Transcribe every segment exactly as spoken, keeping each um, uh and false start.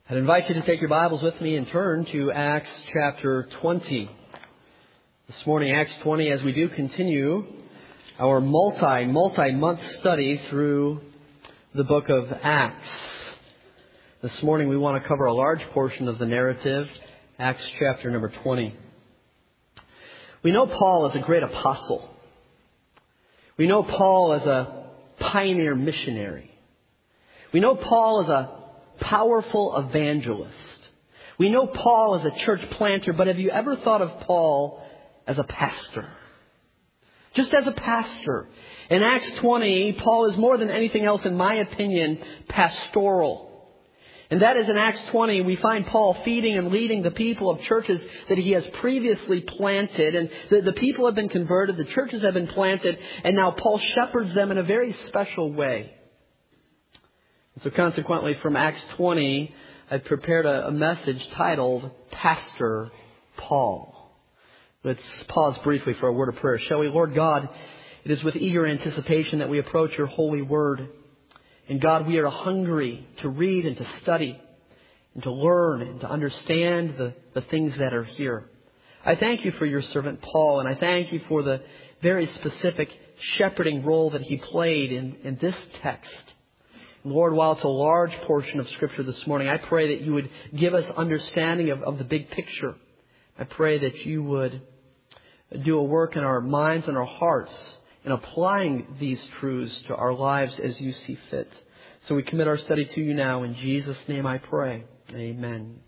I'd invite you to take your Bibles with me and turn to Acts chapter twenty. This morning, Acts twenty, as we do continue our multi, multi-month study through the book of Acts. This morning, we want to cover a large portion of the narrative, Acts chapter number twenty. We know Paul as a great apostle. We know Paul as a pioneer missionary. We know Paul as a powerful evangelist. We know Paul as a church planter, but have you ever thought of Paul as a pastor? Just as a pastor. In Acts twenty, Paul is more than anything else, in my opinion, pastoral. And that is in Acts twenty, we find Paul feeding and leading the people of churches that he has previously planted. And the, the people have been converted, the churches have been planted, and now Paul shepherds them in a very special way. So consequently, from Acts twenty, I've prepared a, a message titled, Pastor Paul. Let's pause briefly for a word of prayer, shall we? Lord God, it is with eager anticipation that we approach your holy word. And God, we are hungry to read and to study and to learn and to understand the, the things that are here. I thank you for your servant Paul, and I thank you for the very specific shepherding role that he played in, in this text. Lord, while it's a large portion of Scripture this morning, I pray that you would give us understanding of, of the big picture. I pray that you would do a work in our minds and our hearts in applying these truths to our lives as you see fit. So we commit our study to you now. In Jesus' name I pray. Amen.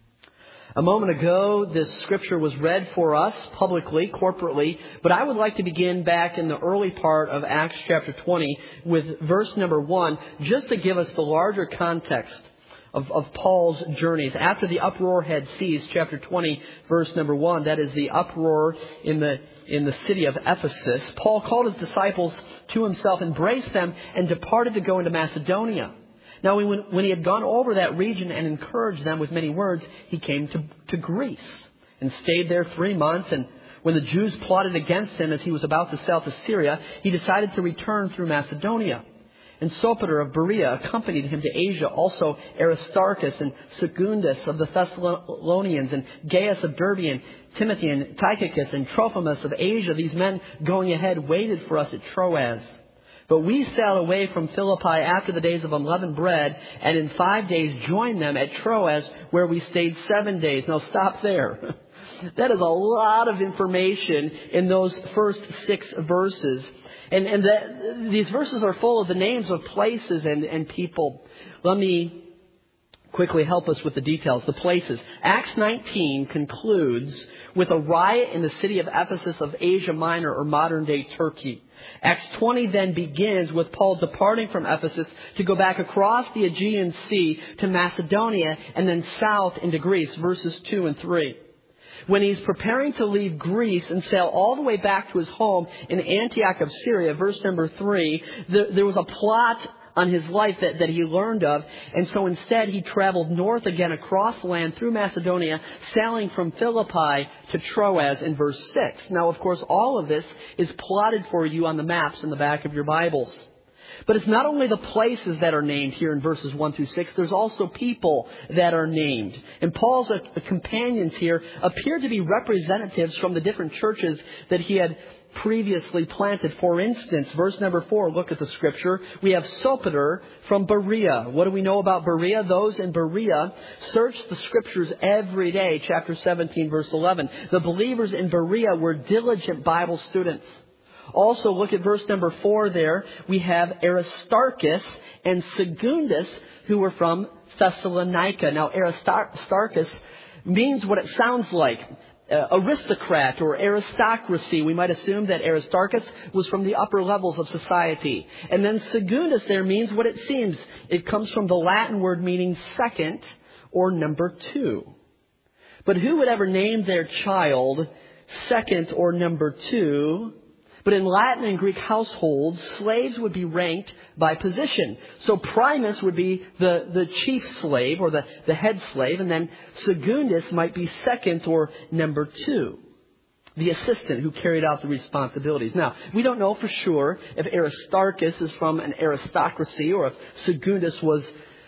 A moment ago, this scripture was read for us publicly, corporately, but I would like to begin back in the early part of Acts chapter twenty with verse number one, just to give us the larger context of, of Paul's journeys. After the uproar had ceased, chapter twenty, verse number one, that is the uproar in the in the city of Ephesus, Paul called his disciples to himself, embraced them, and departed to go into Macedonia. Now, when, when he had gone over that region and encouraged them with many words, he came to, to Greece and stayed there three months. And when the Jews plotted against him as he was about to sail to Syria, he decided to return through Macedonia. And Sopater of Berea accompanied him to Asia, also Aristarchus and Secundus of the Thessalonians, and Gaius of Derbe, and Timothy and Tychicus and Trophimus of Asia. These men going ahead waited for us at Troas. But we sailed away from Philippi after the days of unleavened bread, and in five days joined them at Troas, where we stayed seven days. Now stop there. That is a lot of information in those first six verses. And, and that, these verses are full of the names of places and, and people. Let me quickly help us with the details, the places. Acts nineteen concludes with a riot in the city of Ephesus of Asia Minor, or modern-day Turkey. Acts twenty then begins with Paul departing from Ephesus to go back across the Aegean Sea to Macedonia and then south into Greece, verses two and three. When he's preparing to leave Greece and sail all the way back to his home in Antioch of Syria, verse number three, there, there was a plot on his life that, that he learned of. And so instead he traveled north again across land through Macedonia, sailing from Philippi to Troas in verse six. Now, of course, all of this is plotted for you on the maps in the back of your Bibles. But it's not only the places that are named here in verses one through six, there's also people that are named. And Paul's uh, companions here appear to be representatives from the different churches that he had previously planted. For instance, verse number four, look at the scripture. We have Sopater from Berea. What do we know about Berea? Those in Berea searched the scriptures every day. Chapter seventeen, verse eleven. The believers in Berea were diligent Bible students. Also, look at verse number four there. We have Aristarchus and Secundus, who were from Thessalonica. Now, Aristarchus means what it sounds like. Uh, aristocrat or aristocracy. We might assume that Aristarchus was from the upper levels of society. And then Secundus there means what it seems. It comes from the Latin word meaning second or number two. But who would ever name their child second or number two? But in Latin and Greek households, slaves would be ranked by position. So Primus would be the, the chief slave or the, the head slave, and then Secundus might be second or number two, the assistant who carried out the responsibilities. Now, we don't know for sure if Aristarchus is from an aristocracy or if Secundus was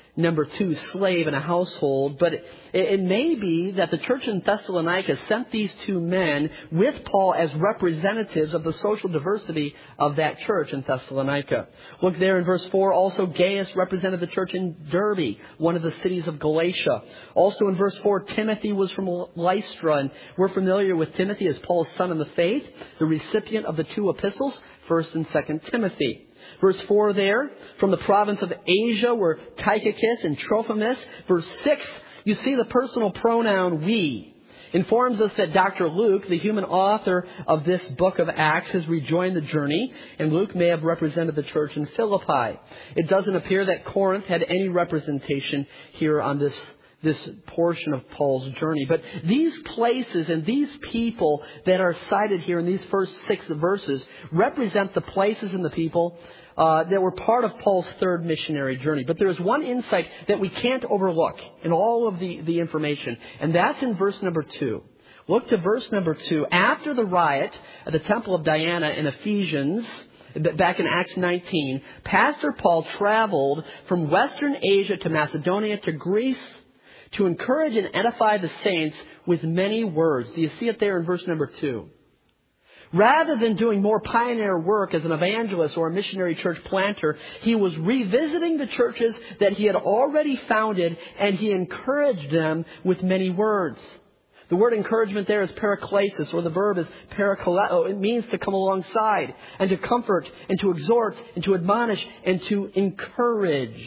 number two, slave in a household. But it, it may be that the church in Thessalonica sent these two men with Paul as representatives of the social diversity of that church in Thessalonica. Look there in verse four. Also, Gaius represented the church in Derbe, one of the cities of Galatia. Also in verse four, Timothy was from Lystra. And we're familiar with Timothy as Paul's son in the faith, the recipient of the two epistles, First and Second Timothy. Verse four there, from the province of Asia were Tychicus and Trophimus. Verse six, you see the personal pronoun we. Informs us that Doctor Luke, the human author of this book of Acts, has rejoined the journey, and Luke may have represented the church in Philippi. It doesn't appear that Corinth had any representation here on this this portion of Paul's journey. But these places and these people that are cited here in these first six verses represent the places and the people uh, that were part of Paul's third missionary journey. But there is one insight that we can't overlook in all of the, the information, and that's in verse number two. Look to verse number two. After the riot at the Temple of Diana in Ephesians, back in Acts nineteen, Pastor Paul traveled from Western Asia to Macedonia to Greece to encourage and edify the saints with many words. Do you see it there in verse number two? Rather than doing more pioneer work as an evangelist or a missionary church planter, he was revisiting the churches that he had already founded, and he encouraged them with many words. The word encouragement there is paraklesis, or the verb is parakaleo. It means to come alongside and to comfort and to exhort and to admonish and to encourage.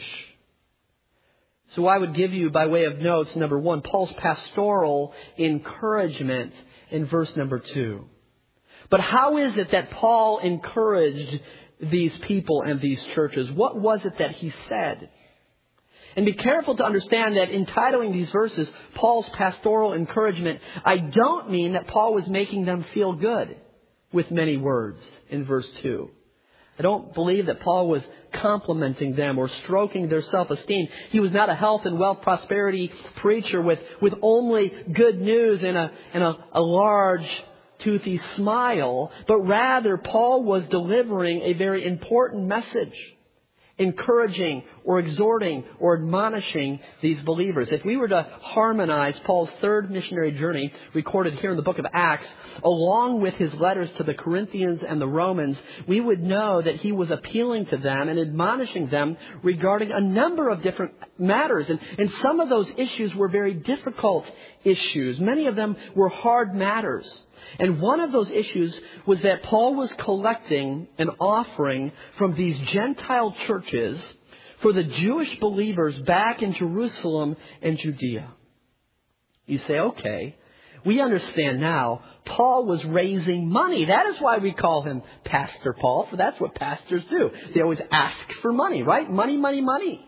So I would give you, by way of notes, number one, Paul's pastoral encouragement in verse number two. But how is it that Paul encouraged these people and these churches? What was it that he said? And be careful to understand that in titling these verses, Paul's pastoral encouragement, I don't mean that Paul was making them feel good with many words in verse two. I don't believe that Paul was complimenting them or stroking their self-esteem. He was not a health and wealth prosperity preacher with, with only good news and a, and a, a large toothy smile, but rather Paul was delivering a very important message, encouraging or exhorting or admonishing these believers. If we were to harmonize Paul's third missionary journey recorded here in the book of Acts, along with his letters to the Corinthians and the Romans, we would know that he was appealing to them and admonishing them regarding a number of different matters. And, and some of those issues were very difficult issues. Many of them were hard matters. And one of those issues was that Paul was collecting an offering from these Gentile churches for the Jewish believers back in Jerusalem and Judea. You say, okay, we understand now. Paul was raising money. That is why we call him Pastor Paul, for that's what pastors do. They always ask for money, right? Money, money, money.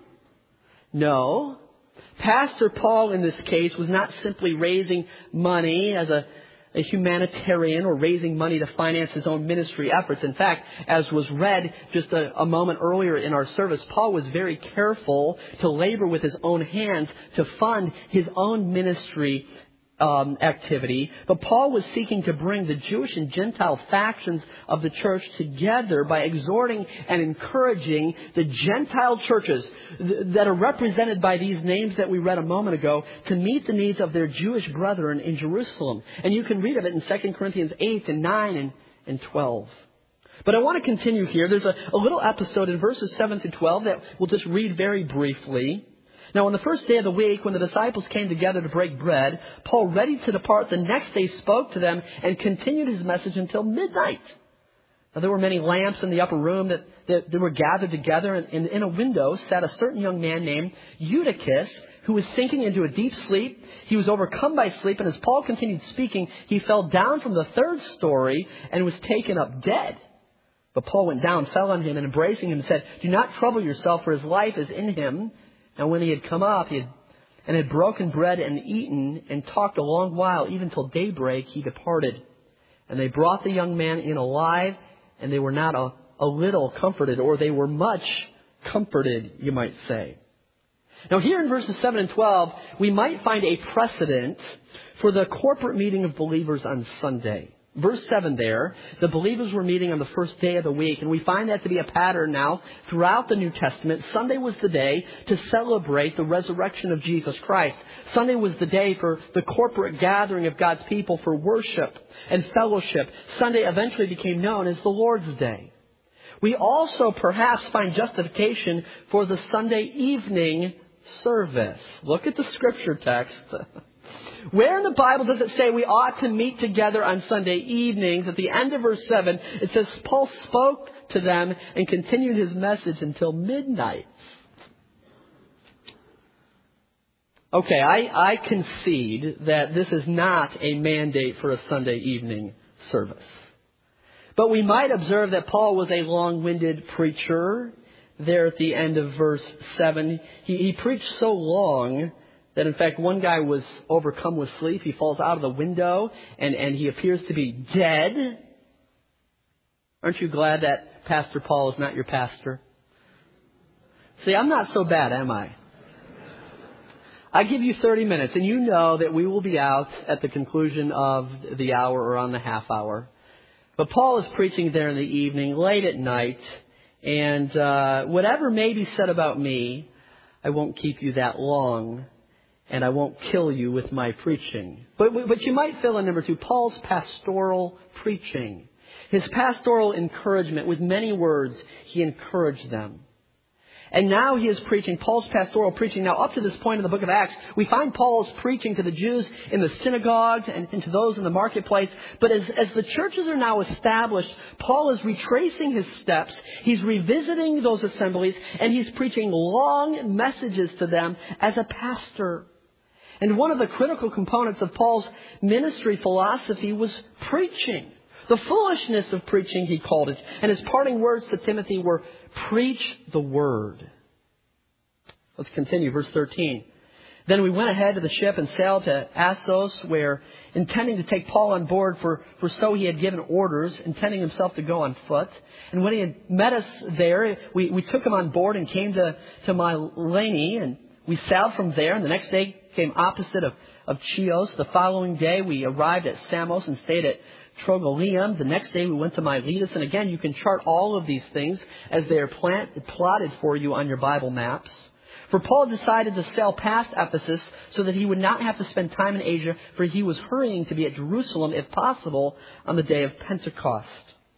No. Pastor Paul in this case was not simply raising money as a a humanitarian or raising money to finance his own ministry efforts. In fact, as was read just a, a moment earlier in our service, Paul was very careful to labor with his own hands to fund his own ministry Um, activity. But Paul was seeking to bring the Jewish and Gentile factions of the church together by exhorting and encouraging the Gentile churches th- that are represented by these names that we read a moment ago to meet the needs of their Jewish brethren in Jerusalem. And you can read of it in Second Corinthians eight and nine and, and twelve. But I want to continue here. There's a, a little episode in verses seven to twelve that we'll just read very briefly. Now, on the first day of the week, when the disciples came together to break bread, Paul, ready to depart the next day, spoke to them and continued his message until midnight. Now, there were many lamps in the upper room that, that, that were gathered together, and, and in a window sat a certain young man named Eutychus, who was sinking into a deep sleep. He was overcome by sleep, and as Paul continued speaking, he fell down from the third story and was taken up dead. But Paul went down, fell on him, and embracing him said, "Do not trouble yourself, for his life is in him." And when he had come up he had, and had broken bread and eaten and talked a long while, even till daybreak, he departed. And they brought the young man in alive, and they were not a, a little comforted, or they were much comforted, you might say. Now here in verses seven and twelve, we might find a precedent for the corporate meeting of believers on Sunday. verse seven there, the believers were meeting on the first day of the week, and we find that to be a pattern now throughout the New Testament. Sunday was the day to celebrate the resurrection of Jesus Christ. Sunday was the day for the corporate gathering of God's people for worship and fellowship. Sunday eventually became known as the Lord's Day. We also perhaps find justification for the Sunday evening service. Look at the scripture text. Where in the Bible does it say we ought to meet together on Sunday evenings? At the end of verse seven, it says Paul spoke to them and continued his message until midnight. Okay, I, I concede that this is not a mandate for a Sunday evening service. But we might observe that Paul was a long-winded preacher there at the end of verse seven. He, he preached so long that in fact one guy was overcome with sleep. He falls out of the window and, and he appears to be dead. Aren't you glad that Pastor Paul is not your pastor? See, I'm not so bad, am I? I give you thirty minutes and you know that we will be out at the conclusion of the hour or on the half hour. But Paul is preaching there in the evening, late at night, and uh, whatever may be said about me, I won't keep you that long. And I won't kill you with my preaching. But, but you might fill in number two, Paul's pastoral preaching. His pastoral encouragement. With many words, he encouraged them. And now he is preaching, Paul's pastoral preaching. Now up to this point in the book of Acts, we find Paul's preaching to the Jews in the synagogues and, and to those in the marketplace. But as, as the churches are now established, Paul is retracing his steps. He's revisiting those assemblies and he's preaching long messages to them as a pastor. And one of the critical components of Paul's ministry philosophy was preaching. The foolishness of preaching, he called it. And his parting words to Timothy were, preach the word. Let's continue, verse thirteen. Then we went ahead to the ship and sailed to Assos, where, intending to take Paul on board, for, for so he had given orders, intending himself to go on foot. And when he had met us there, we, we took him on board and came to, to Mylene, and we sailed from there, and the next day came opposite of, of Chios. The following day we arrived at Samos and stayed at Trogyllium. The next day we went to Miletus. And again, you can chart all of these things as they are plant, plotted for you on your Bible maps. For Paul decided to sail past Ephesus so that he would not have to spend time in Asia, for he was hurrying to be at Jerusalem, if possible, on the day of Pentecost.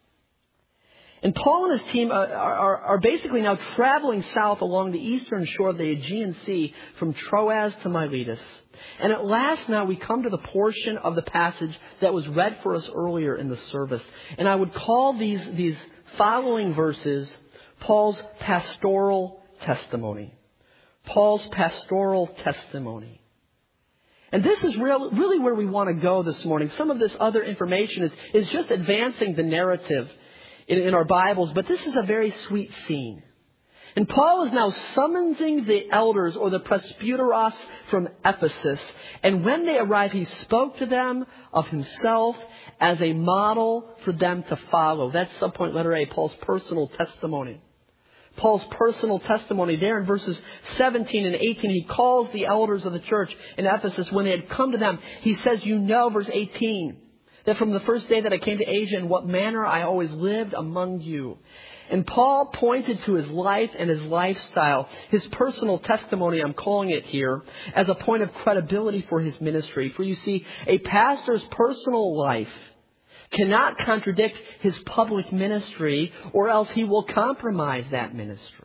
And Paul and his team are, are, are basically now traveling south along the eastern shore of the Aegean Sea from Troas to Miletus. And at last now we come to the portion of the passage that was read for us earlier in the service. And I would call these, these following verses Paul's pastoral testimony. Paul's pastoral testimony. And this is real, really where we want to go this morning. Some of this other information is, is just advancing the narrative in, in our Bibles, but this is a very sweet scene. And Paul is now summoning the elders or the presbyteros from Ephesus. And when they arrive, he spoke to them of himself as a model for them to follow. That's subpoint letter A, Paul's personal testimony. Paul's personal testimony there in verses seventeen and eighteen. He calls the elders of the church in Ephesus when they had come to them. He says, you know, verse eighteen, that from the first day that I came to Asia, in what manner I always lived among you. And Paul pointed to his life and his lifestyle, his personal testimony, I'm calling it here, as a point of credibility for his ministry. For you see, a pastor's personal life cannot contradict his public ministry, or else he will compromise that ministry.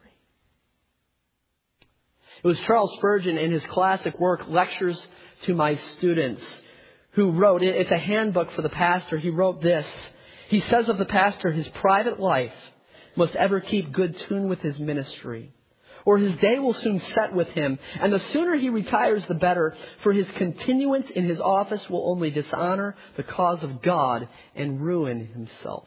It was Charles Spurgeon in his classic work, Lectures to My Students, who wrote, it's a handbook for the pastor. He wrote this. He says of the pastor, his private life must ever keep good tune with his ministry, or his day will soon set with him, and the sooner he retires the better, for his continuance in his office will only dishonor the cause of God and ruin himself.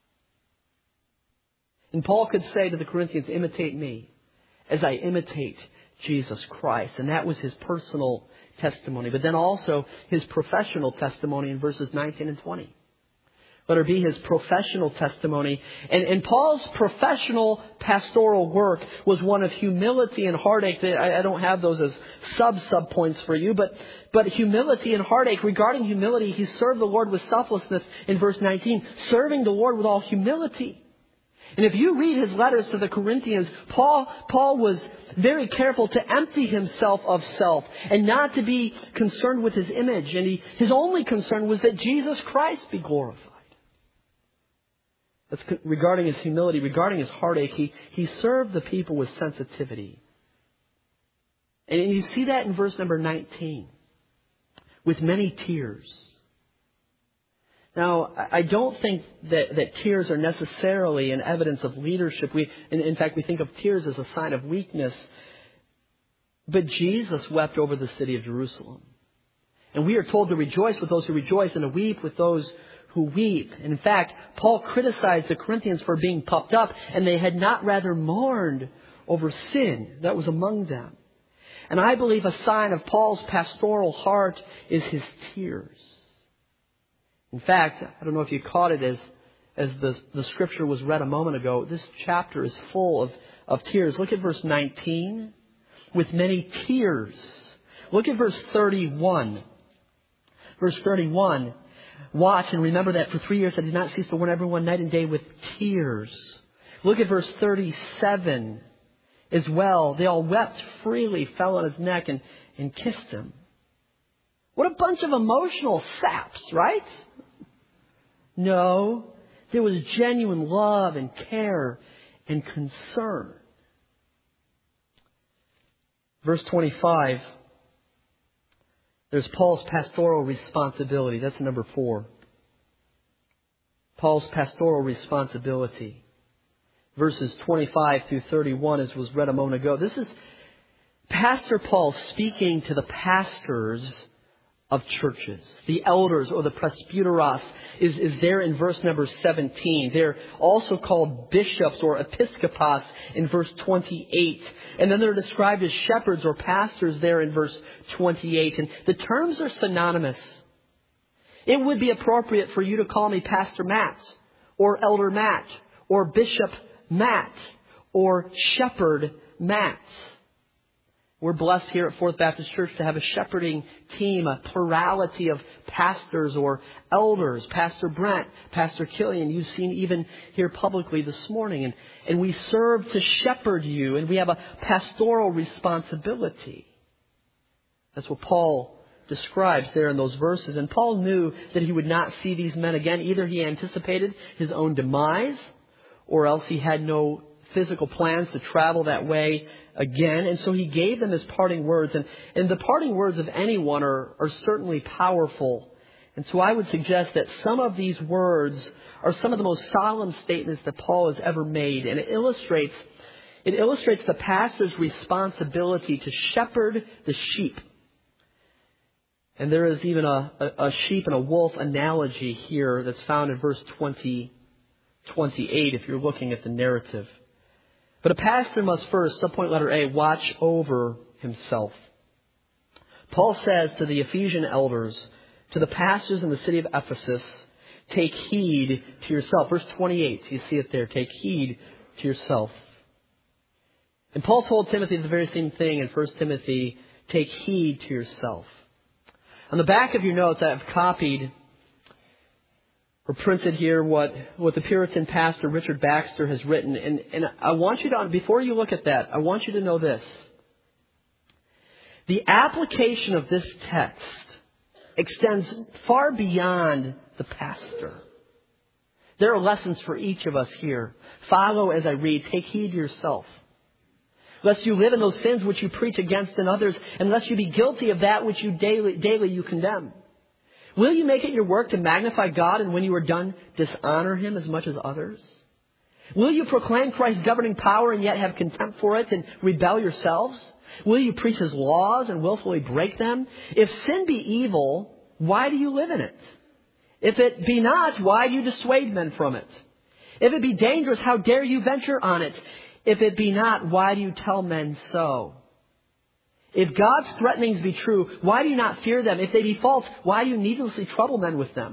And Paul could say to the Corinthians, imitate me as I imitate Jesus Christ. And that was his personal testimony, but then also his professional testimony in verses nineteen and twenty. Let her be his professional testimony. And, and Paul's professional pastoral work was one of humility and heartache. I, I don't have those as sub-sub points for you, but, but humility and heartache. Regarding humility, he served the Lord with selflessness in verse nineteen, serving the Lord with all humility. And if you read his letters to the Corinthians, Paul, Paul was very careful to empty himself of self and not to be concerned with his image. And he, his only concern was that Jesus Christ be glorified. That's regarding his humility, regarding his heartache. He, he served the people with sensitivity. And you see that in verse number nineteen. With many tears. Now, I don't think that, that tears are necessarily an evidence of leadership. We, in, in fact, we think of tears as a sign of weakness. But Jesus wept over the city of Jerusalem. And we are told to rejoice with those who rejoice and to weep with those who weep. And in fact, Paul criticized the Corinthians for being puffed up, and they had not rather mourned over sin that was among them. And I believe a sign of Paul's pastoral heart is his tears. In fact, I don't know if you caught it as, as the, the scripture was read a moment ago. This chapter is full of, of tears. Look at verse nineteen. With many tears. Look at verse thirty-one. Verse thirty-one. Watch and remember that for three years I did not cease to warn everyone night and day with tears. Look at verse thirty-seven as well. They all wept freely, fell on his neck and, and kissed him. What a bunch of emotional saps, right? No, there was genuine love and care and concern. Verse twenty-five. There's Paul's pastoral responsibility. That's number four. Paul's pastoral responsibility. Verses twenty-five through thirty-one, as was read a moment ago. This is Pastor Paul speaking to the pastors of churches. The elders, or the presbyteros, is, is there in verse number seventeen. They're also called bishops or episkopos in verse twenty-eight. And then they're described as shepherds or pastors there in verse twenty-eight. And the terms are synonymous. It would be appropriate for you to call me Pastor Matt, or Elder Matt, or Bishop Matt, or Shepherd Matt. We're blessed here at Fourth Baptist Church to have a shepherding team, a plurality of pastors or elders. Pastor Brent, Pastor Killian, you've seen even here publicly this morning. And, and we serve to shepherd you, and we have a pastoral responsibility. That's what Paul describes there in those verses. And Paul knew that he would not see these men again. Either he anticipated his own demise, or else he had no physical plans to travel that way again. And so he gave them his parting words. And, and the parting words of anyone are, are certainly powerful. And so I would suggest that some of these words are some of the most solemn statements that Paul has ever made. And it illustrates, it illustrates the pastor's responsibility to shepherd the sheep. And there is even a, a, a sheep and a wolf analogy here that's found in verse twenty, twenty-eight if you're looking at the narrative. But a pastor must first, subpoint letter A, watch over himself. Paul says to the Ephesian elders, to the pastors in the city of Ephesus, take heed to yourself. Verse twenty-eight, you see it there. Take heed to yourself. And Paul told Timothy the very same thing in First Timothy, take heed to yourself. On the back of your notes, I have copied or printed here what, what the Puritan pastor Richard Baxter has written. And, and I want you to, before you look at that, I want you to know this. The application of this text extends far beyond the pastor. There are lessons for each of us here. Follow as I read. Take heed to yourself, lest you live in those sins which you preach against in others, and lest you be guilty of that which you daily, daily you condemn. Will you make it your work to magnify God, and when you are done, dishonor Him as much as others? Will you proclaim Christ's governing power and yet have contempt for it and rebel yourselves? Will you preach His laws and willfully break them? If sin be evil, why do you live in it? If it be not, why do you dissuade men from it? If it be dangerous, how dare you venture on it? If it be not, why do you tell men so? If God's threatenings be true, why do you not fear them? If they be false, why do you needlessly trouble men with them?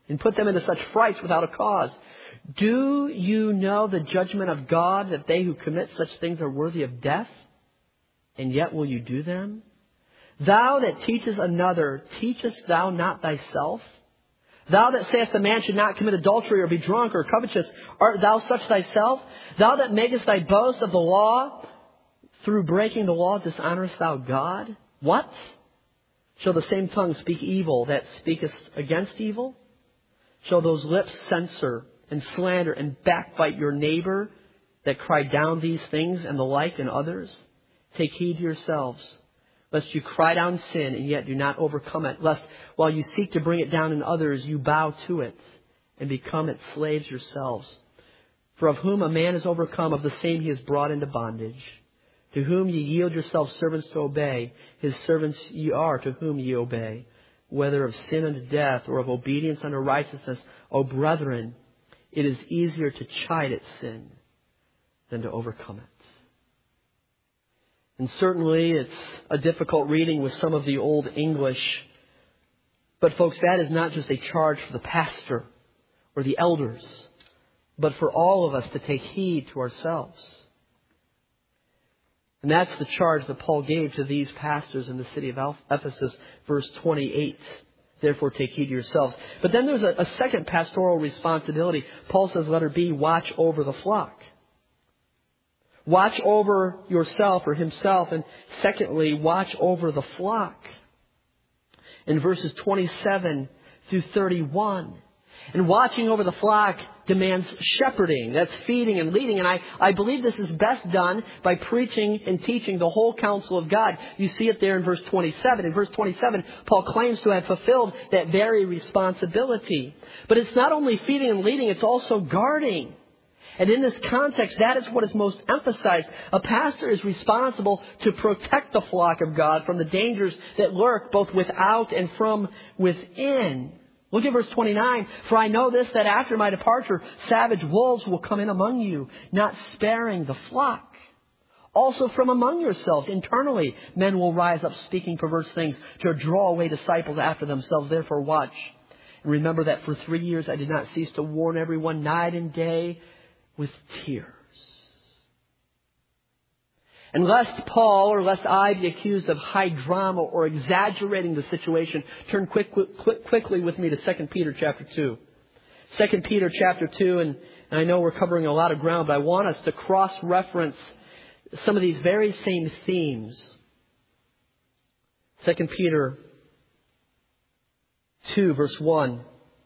and put them into such frights without a cause. Do you know the judgment of God, that they who commit such things are worthy of death? And yet will you do them? Thou that teachest another, teachest thou not thyself? Thou that sayest a man should not commit adultery or be drunk or covetous, art thou such thyself? Thou that makest thy boast of the law, through breaking the law dishonorest thou God? What? Shall the same tongue speak evil that speaketh against evil? Shall those lips censure and slander and backbite your neighbor that cry down these things and the like in others? Take heed to yourselves, lest you cry down sin and yet do not overcome it, lest while you seek to bring it down in others, you bow to it and become its slaves yourselves. For of whom a man is overcome, of the same he is brought into bondage. To whom ye yield yourselves servants to obey, his servants ye are to whom ye obey, whether of sin unto death or of obedience unto righteousness. O brethren, it is easier to chide at sin than to overcome it. And certainly it's a difficult reading with some of the Old English. But folks, that is not just a charge for the pastor or the elders, but for all of us to take heed to ourselves. And that's the charge that Paul gave to these pastors in the city of Ephesus, verse twenty-eight. Therefore take heed to yourselves. But then there's a, a second pastoral responsibility. Paul says, letter B, watch over the flock. Watch over yourself or himself. And secondly, watch over the flock. In verses twenty-seven through thirty-one. And watching over the flock demands shepherding. That's feeding and leading. And I, I believe this is best done by preaching and teaching the whole counsel of God. You see it there in verse twenty-seven. In verse twenty-seven, Paul claims to have fulfilled that very responsibility. But it's not only feeding and leading, it's also guarding. And in this context, that is what is most emphasized. A pastor is responsible to protect the flock of God from the dangers that lurk both without and from within. Look at verse twenty-nine. For I know this, that after my departure, savage wolves will come in among you, not sparing the flock. Also from among yourselves, internally, men will rise up speaking perverse things to draw away disciples after themselves. Therefore watch. And remember that for three years I did not cease to warn everyone night and day with tears. And lest Paul or lest I be accused of high drama or exaggerating the situation, turn quick, quick, quickly with me to Second Peter chapter two. Second Peter chapter two, and, and I know we're covering a lot of ground, but I want us to cross-reference some of these very same themes. Second Peter two, verse one.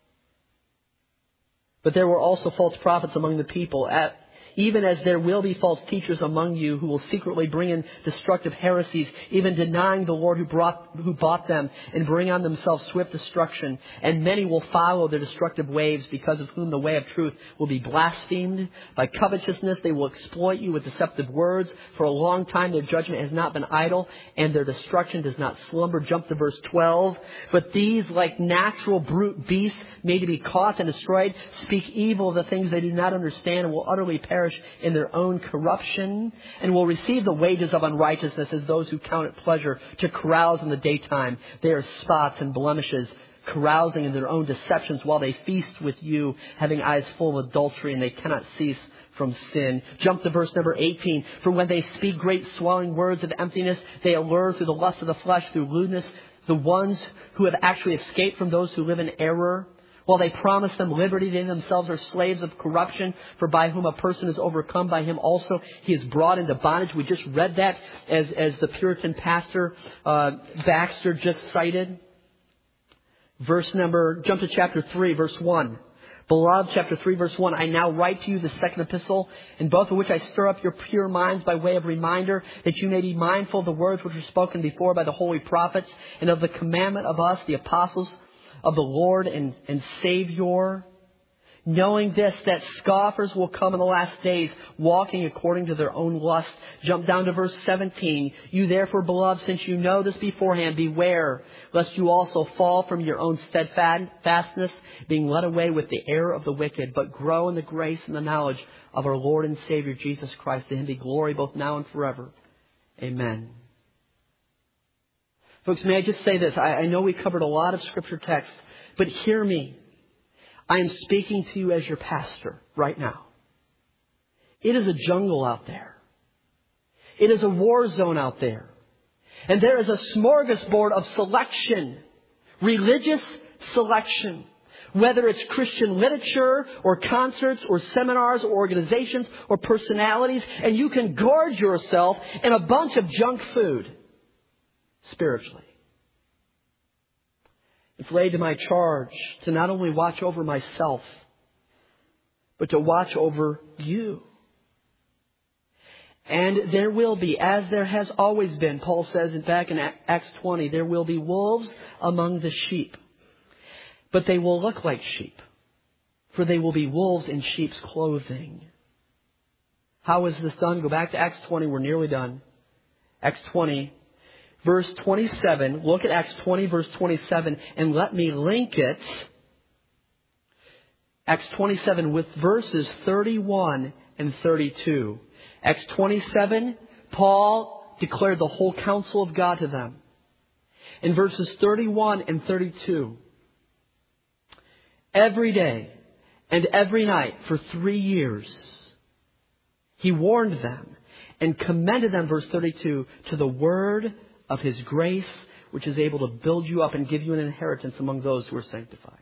But there were also false prophets among the people, at even as there will be false teachers among you who will secretly bring in destructive heresies, even denying the Lord who brought, who bought them, and bring on themselves swift destruction. And many will follow their destructive ways, because of whom the way of truth will be blasphemed. By covetousness they will exploit you with deceptive words. For a long time their judgment has not been idle, and their destruction does not slumber. Jump to verse twelve. But these, like natural brute beasts, made to be caught and destroyed, speak evil of the things they do not understand, and will utterly perish in their own corruption, and will receive the wages of unrighteousness as those who count it pleasure to carouse in the daytime. They are spots and blemishes, carousing in their own deceptions while they feast with you, having eyes full of adultery, and they cannot cease from sin. Jump to verse number eighteen. For when they speak great swelling words of emptiness, they allure through the lust of the flesh, through lewdness, the ones who have actually escaped from those who live in error. While they promise them liberty, they themselves are slaves of corruption. For by whom a person is overcome, by him also he is brought into bondage. We just read that as, as the Puritan pastor uh, Baxter just cited. Verse number, jump to chapter three, verse one. Beloved, chapter three, verse one, I now write to you the second epistle, in both of which I stir up your pure minds by way of reminder, that you may be mindful of the words which were spoken before by the holy prophets, and of the commandment of us, the apostles of the Lord and, and Savior, knowing this, that scoffers will come in the last days, walking according to their own lust. Jump down to verse seventeen. You therefore, beloved, since you know this beforehand, beware, lest you also fall from your own steadfastness, being led away with the error of the wicked, but grow in the grace and the knowledge of our Lord and Savior Jesus Christ. To him be glory both now and forever. Amen. Folks, may I just say this? I, I know we covered a lot of scripture text, but hear me. I am speaking to you as your pastor right now. It is a jungle out there. It is a war zone out there. And there is a smorgasbord of selection, religious selection. Whether it's Christian literature or concerts or seminars or organizations or personalities, and you can gorge yourself in a bunch of junk food spiritually. It's laid to my charge to not only watch over myself, but to watch over you. And there will be, as there has always been, Paul says back in Acts twenty, there will be wolves among the sheep. But they will look like sheep, for they will be wolves in sheep's clothing. How is this done? Go back to Acts twenty. We're nearly done. Acts twenty, verse twenty-seven. Look at Acts twenty, verse twenty-seven, and let me link it. Acts twenty-seven with verses thirty-one and thirty-two. Acts twenty-seven, Paul declared the whole counsel of God to them. In verses thirty-one and thirty-two, every day and every night for three years, he warned them and commended them, verse thirty-two, to the word of his grace, which is able to build you up and give you an inheritance among those who are sanctified.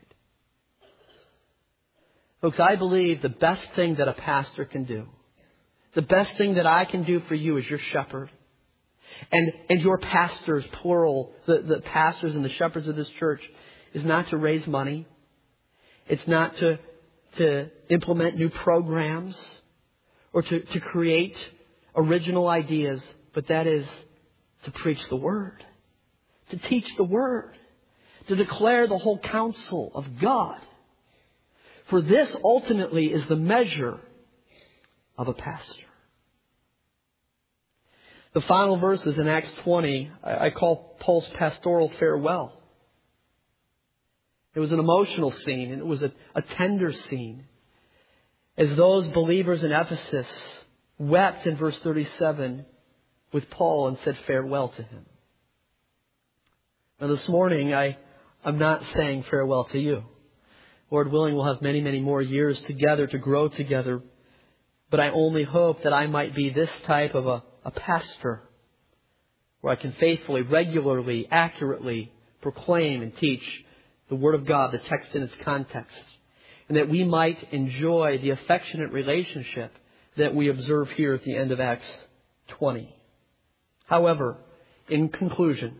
Folks, I believe the best thing that a pastor can do, the best thing that I can do for you as your shepherd, and, and your pastors, plural, the, the pastors and the shepherds of this church, is not to raise money. It's not to, to implement new programs or to, to create original ideas, but that is to preach the Word, to teach the Word, to declare the whole counsel of God. For this ultimately is the measure of a pastor. The final verses in Acts twenty, I call Paul's pastoral farewell. It was an emotional scene, and it was a, a tender scene. As those believers in Ephesus wept in verse thirty-seven with Paul and said farewell to him. Now this morning, I, I'm not saying farewell to you. Lord willing, we'll have many, many more years together to grow together. But I only hope that I might be this type of a, a pastor where I can faithfully, regularly, accurately proclaim and teach the Word of God, the text in its context. And that we might enjoy the affectionate relationship that we observe here at the end of Acts twenty. However, in conclusion,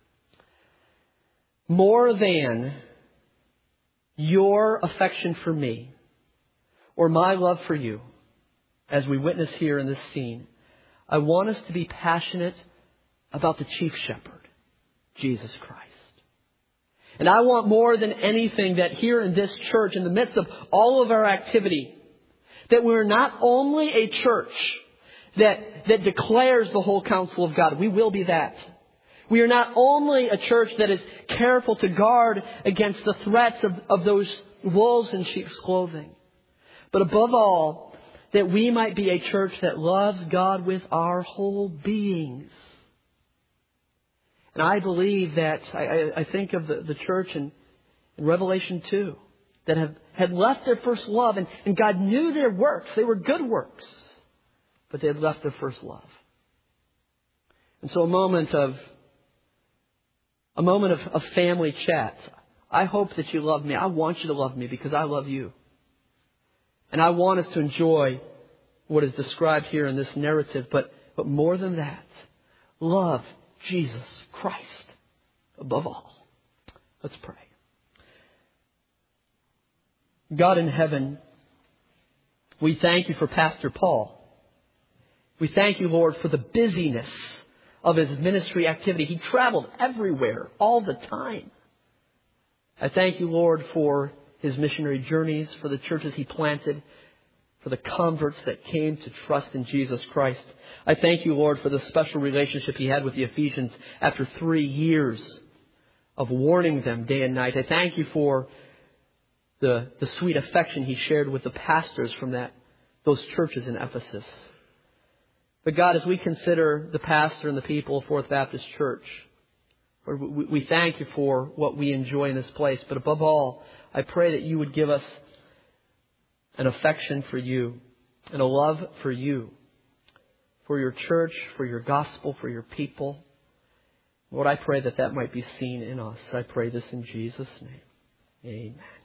more than your affection for me or my love for you, as we witness here in this scene, I want us to be passionate about the chief shepherd, Jesus Christ. And I want more than anything that here in this church, in the midst of all of our activity, that we're not only a church that, that declares the whole counsel of God. We will be that. We are not only a church that is careful to guard against the threats of, of those wolves in sheep's clothing. But above all, that we might be a church that loves God with our whole beings. And I believe that, I, I think of the, the church in, in Revelation two, that have had left their first love, and, and God knew their works. They were good works, but they had left their first love. And so a moment of a moment of, of family chat. I hope that you love me. I want you to love me because I love you. And I want us to enjoy what is described here in this narrative, but, but more than that, love Jesus Christ above all. Let's pray. God in heaven, we thank you for Pastor Paul. We thank you, Lord, for the busyness of his ministry activity. He traveled everywhere all the time. I thank you, Lord, for his missionary journeys, for the churches he planted, for the converts that came to trust in Jesus Christ. I thank you, Lord, for the special relationship he had with the Ephesians after three years of warning them day and night. I thank you for the, the sweet affection he shared with the pastors from that those churches in Ephesus. But God, as we consider the pastor and the people of Fourth Baptist Church, Lord, we, we thank you for what we enjoy in this place. But above all, I pray that you would give us an affection for you and a love for you, for your church, for your gospel, for your people. Lord, I pray that that might be seen in us. I pray this in Jesus' name. Amen.